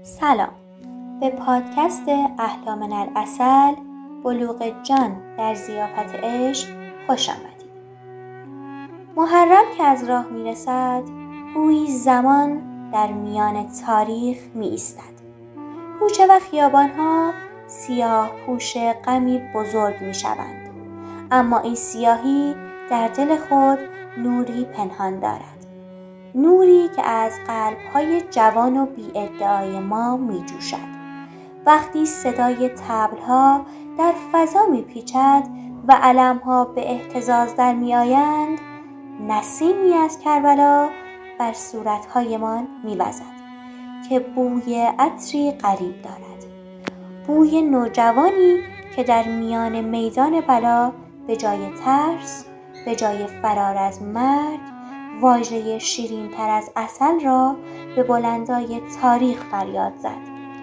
سلام، به پادکست احلی من العسل بلوغ جان در ضیافت عشق خوش آمدید. محرم که از راه می رسد، گویی زمان در میان تاریخ می ایستد. کوچه و خیابانها سیاه پوش غمی بزرگ می شوند، اما این سیاهی در دل خود نوری پنهان دارد. نوری که از قلب‌های جوان و بی‌ادعای ما می‌جوشد. وقتی صدای طبل‌ها در فضا می‌پیچد و علم‌ها به اهتزاز در می‌آیند، نسیمی از کربلا بر صورت‌هایمان می‌وزد که بوی عطری غریب دارد. بوی نوجوانی که در میان میدان بلا به جای ترس، به جای فرار از مرگ، واژه شیرین تر از عسل را به بلندای تاریخ فریاد زد.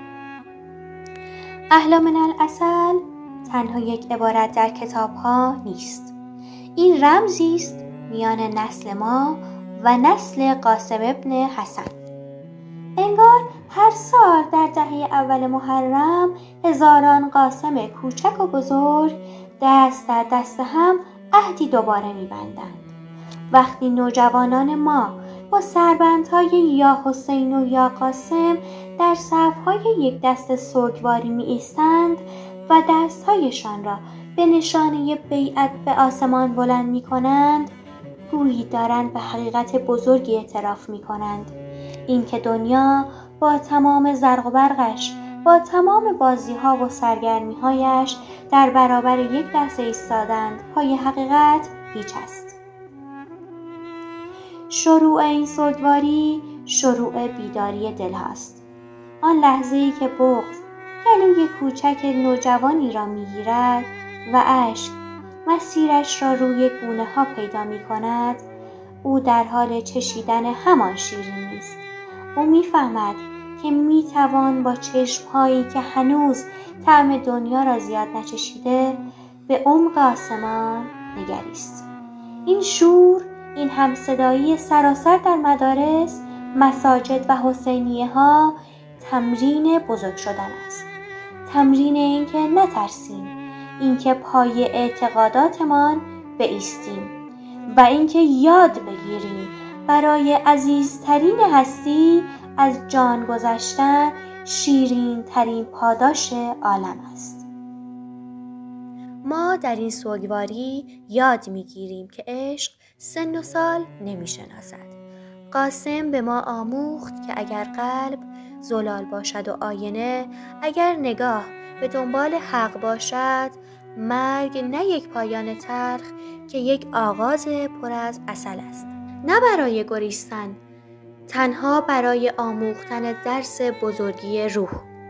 احلی من العسل تنها یک عبارت در کتاب‌ها نیست. این رمزی است میان نسل ما و نسل قاسم ابن حسن. انگار هر سال در دهه اول محرم هزاران قاسم کوچک و بزرگ دست در دست هم عهدی دوباره می‌بندند. وقتی نوجوانان ما با سربندهای یا حسین و یا قاسم در صفهای یک دست سوگواری می ایستند و دستهایشان را به نشانه بیعت به آسمان بلند می کنند، گویی دارند به حقیقت بزرگی اعتراف می کنند. این که دنیا با تمام زرق و برقش، با تمام بازیها و سرگرمیهایش در برابر یک دست ایستادند پای حقیقت هیچ است. شروع این سوگواری شروع بیداری دل هاست. آن لحظه‌ای که بغض گلوی کوچک نوجوانی را می‌گیرد و اشک مسیرش را روی گونه ها پیدا می کند، او در حال چشیدن همان شیرینی است. او می‌فهمد که می‌توان با چشم‌هایی که هنوز طعم دنیا را زیاد نچشیده به عمق آسمان نگریست. این شور، این همصدایی سراسر در مدارس، مساجد و حسینیه ها تمرین بزرگ شدن است. تمرین این که نترسیم، این که پای اعتقاداتمان بایستیم و این که یاد بگیریم برای عزیزترین هستی از جان گذشتن شیرین ترین پاداش عالم است. ما در این سوگواری یاد میگیریم که عشق سن و سال نمیشناسد. قاسم به ما آموخت که اگر قلب زلال باشد و آینه، اگر نگاه به دنبال حق باشد، مرگ نه یک پایان تلخ که یک آغاز پر از عسل است. نه برای گریستن، تنها برای آموختن درس بزرگی روح.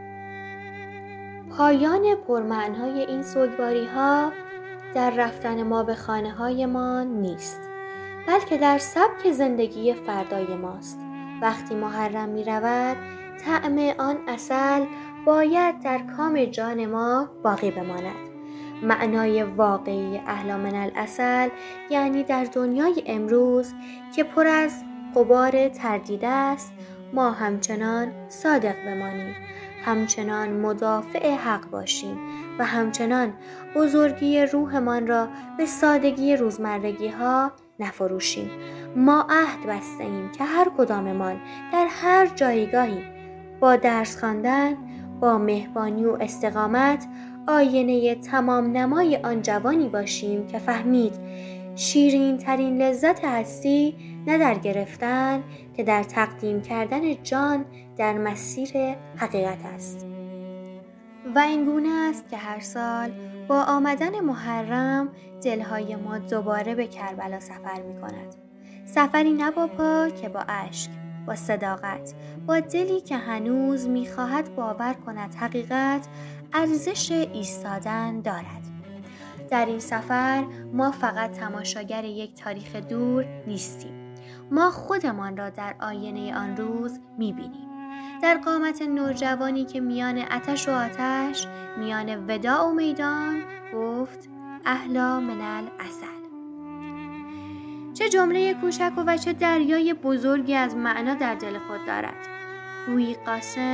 پایان پرمعنای این سوگواری ها در رفتن ما به خانه های ما نیست، بلکه در سبک زندگی فردای ماست. وقتی محرم می رود، طعم آن عسل باید در کام جان ما باقی بماند. معنای واقعی احلی من العسل یعنی در دنیای امروز که پر از غبار تردید است، ما همچنان صادق بمانیم، همچنان مدافع حق باشیم و همچنان بزرگی روحمان را به سادگی روزمرگی ها نفروشیم. ما عهد بسته ایم که هر کداممان در هر جایگاهی با درس خواندن، با مهربانی و استقامت آینه تمام نمای آن جوانی باشیم که فهمید شیرین ترین لذت هستی نه در گرفتن که در تقدیم کردن جان در مسیر حقیقت است. و این گونه است که هر سال با آمدن محرم دلهای ما دوباره به کربلا سفر می کند. سفری نه با پا که با اشک، با صداقت، با دلی که هنوز می خواهد باور کند حقیقت ارزش ایستادن دارد. در این سفر ما فقط تماشاگر یک تاریخ دور نیستیم. ما خودمان را در آینه آن روز می بینیم. در قامت نوجوانی که میان آتش و آتش، میان وداع و میدان گفت احلی من العسل. چه جمله کوچک و چه دریای بزرگی از معنا در دل خود دارد. گویی قاسم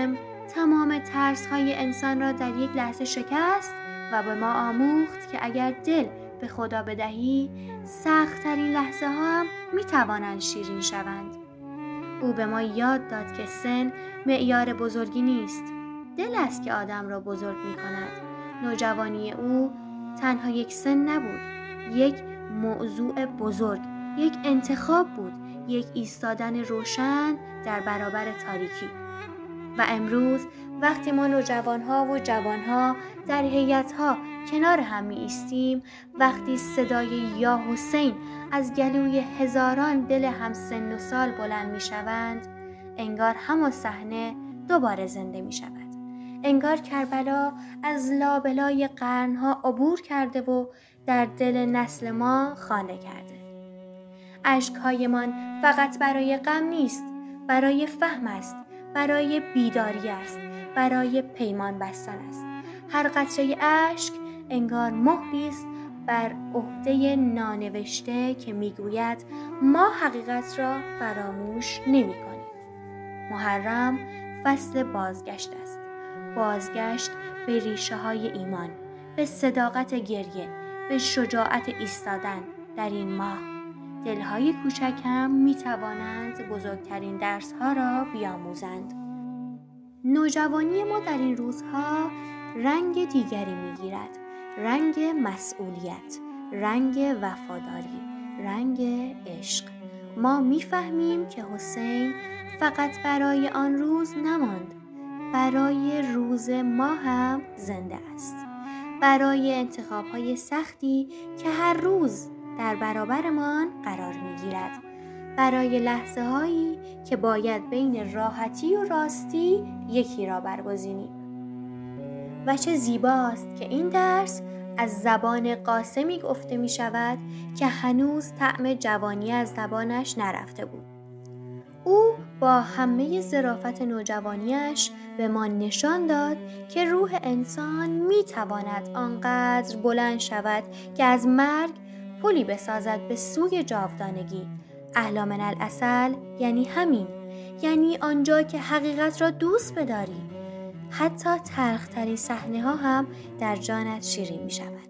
تمام ترس‌های انسان را در یک لحظه شکست و به ما آموخت که اگر دل به خدا بدهی، سخت‌ترین لحظه ها هم می‌توانند شیرین شوند. او به ما یاد داد که سن معیار بزرگی نیست. دل است که آدم را بزرگ می‌کند. نوجوانی او تنها یک سن نبود، یک موضوع بزرگ، یک انتخاب بود، یک ایستادن روشن در برابر تاریکی. و امروز وقتی ما نوجوانها و جوانها در هیئت‌ها کنار هم می ایستیم، وقتی صدای یا حسین از گلوی هزاران دل هم سن و سال بلند می شوند، انگار همان صحنه دوباره زنده می شود. انگار کربلا از لابلای قرنها عبور کرده و در دل نسل ما خانه کرده. اشک‌هایمان فقط برای غم نیست، برای فهم است، برای بیداری است، برای پیمان بستن است. هر قطره اشک انگار مهری است بر عهده نانوشته که میگوید ما حقیقت را فراموش نمی‌کنیم. محرم فصل بازگشت است. بازگشت به ریشه‌های ایمان، به صداقت گریه، به شجاعت ایستادن در این ماه. دلهای کوچک هم می‌توانند بزرگترین درس‌ها را بیاموزند. نوجوانی ما در این روزها رنگ دیگری می‌گیرد، رنگ مسئولیت، رنگ وفاداری، رنگ عشق. ما می‌فهمیم که حسین فقط برای آن روز نماند، برای روز ما هم زنده است، برای انتخاب‌های سختی که هر روز در برابرمان قرار می‌گیرد، برای لحظه هایی که باید بین راحتی و راستی یکی را برگزینیم. و چه زیباست که این درس از زبان قاسمی گفته می شود که هنوز طعم جوانی از زبانش نرفته بود. او با همه ظرافت نوجوانیش به ما نشان داد که روح انسان می تواند آنقدر بلند شود که از مرگ پلی بسازد به سوی جاودانگی. احلی من العسل یعنی همین، یعنی آنجا که حقیقت را دوست بداری، حتی تلخترین صحنه ها هم در جانت شیرین می شود،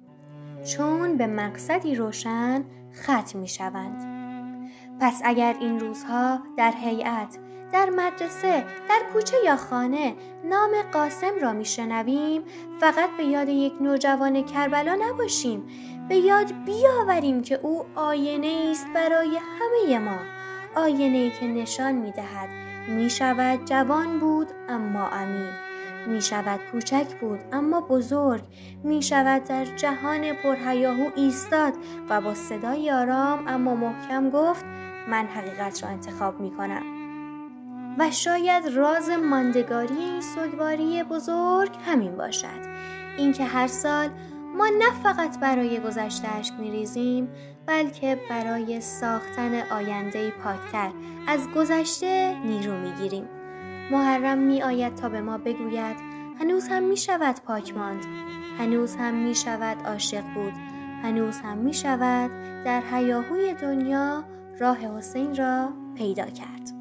چون به مقصدی روشن ختم می شوند. پس اگر این روزها در هیئت، در مدرسه، در کوچه یا خانه نام قاسم را می شنویم، فقط به یاد یک نوجوان کربلا نباشیم، به یاد بیاوریم که او آینه است برای همه ما، آینه‌ای که نشان می دهد می شود جوان بود اما عمیق، می شود کوچک بود اما بزرگ، می شود در جهان پرهیاهو ایستاد و با صدای آرام اما محکم گفت من حقیقت را انتخاب می کنم. و شاید راز ماندگاری این سوگواری بزرگ همین باشد، اینکه هر سال ما نه فقط برای گذشته اشک می‌ریزیم، بلکه برای ساختن آینده‌ای پاکتر از گذشته نیرو می‌گیریم. محرم می‌آید تا به ما بگوید هنوز هم می‌شود پاک ماند، هنوز هم می‌شود عاشق بود، هنوز هم می‌شود در هیاهوی دنیا راه حسین را پیدا کرد.